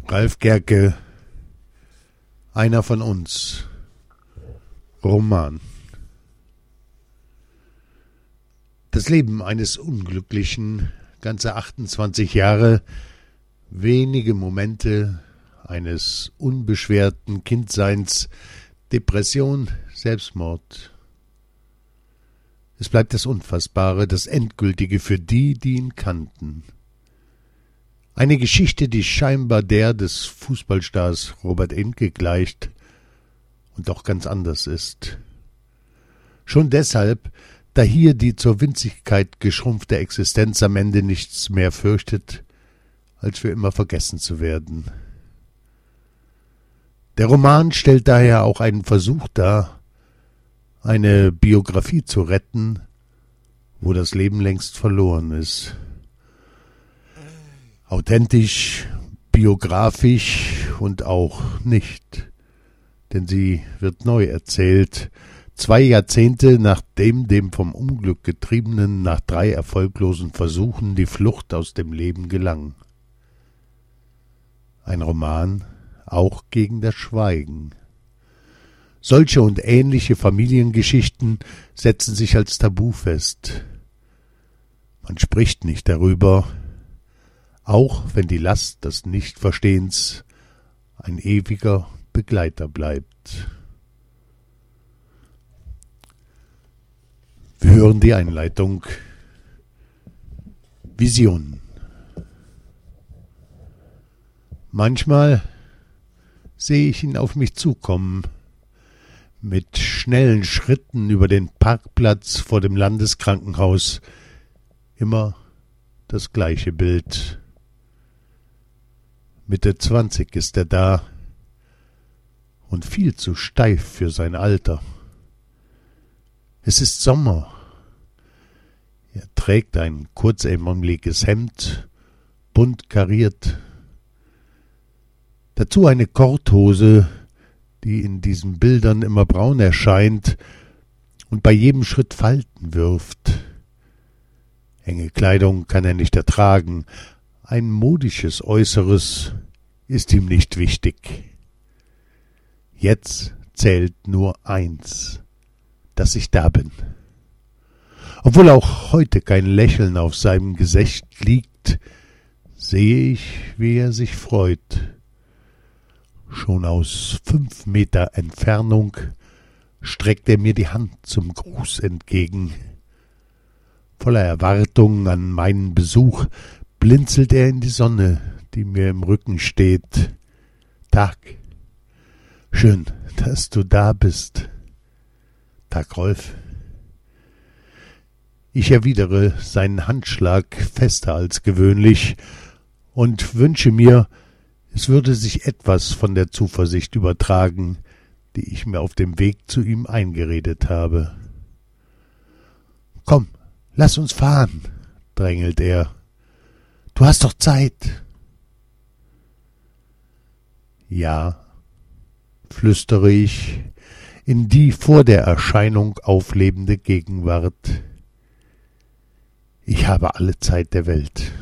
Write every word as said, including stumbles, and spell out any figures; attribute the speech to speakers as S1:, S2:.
S1: Ralf Gerke, Einer von uns. Roman. Das Leben eines Unglücklichen, ganze achtundzwanzig Jahre, wenige Momente eines unbeschwerten Kindseins, Depression, Selbstmord. Es bleibt das Unfassbare, das Endgültige für die, die ihn kannten. Eine Geschichte, die scheinbar der des Fußballstars Robert Enke gleicht und doch ganz anders ist. Schon deshalb, da hier die zur Winzigkeit geschrumpfte Existenz am Ende nichts mehr fürchtet, als für immer vergessen zu werden. Der Roman stellt daher auch einen Versuch dar, eine Biografie zu retten, wo das Leben längst verloren ist. Authentisch, biografisch und auch nicht, denn sie wird neu erzählt, zwei Jahrzehnte nachdem dem vom Unglück Getriebenen nach drei erfolglosen Versuchen die Flucht aus dem Leben gelang. Ein Roman auch gegen das Schweigen. Solche und ähnliche Familiengeschichten setzen sich als Tabu fest. Man spricht nicht darüber, auch wenn die Last des Nichtverstehens ein ewiger Begleiter bleibt. Wir hören die Einleitung. Vision. Manchmal sehe ich ihn auf mich zukommen, mit schnellen Schritten über den Parkplatz vor dem Landeskrankenhaus. Immer das gleiche Bild. Mitte zwanzig ist er da und viel zu steif für sein Alter. Es ist Sommer. Er trägt ein kurzärmeliges Hemd, bunt kariert. Dazu eine Korthose, die in diesen Bildern immer braun erscheint und bei jedem Schritt Falten wirft. Enge Kleidung kann er nicht ertragen. Ein modisches Äußeres ist ihm nicht wichtig. Jetzt zählt nur eins, dass ich da bin. Obwohl auch heute kein Lächeln auf seinem Gesicht liegt, sehe ich, wie er sich freut. Schon aus fünf Meter Entfernung streckt er mir die Hand zum Gruß entgegen. Voller Erwartung an meinen Besuch blinzelt er in die Sonne, die mir im Rücken steht. Tag. Schön, dass du da bist. Tag, Rolf. Ich erwidere seinen Handschlag fester als gewöhnlich und wünsche mir, es würde sich etwas von der Zuversicht übertragen, die ich mir auf dem Weg zu ihm eingeredet habe. Komm, lass uns fahren, drängelt er. Du hast doch Zeit. Ja, flüstere ich in die vor der Erscheinung auflebende Gegenwart. Ich habe alle Zeit der Welt.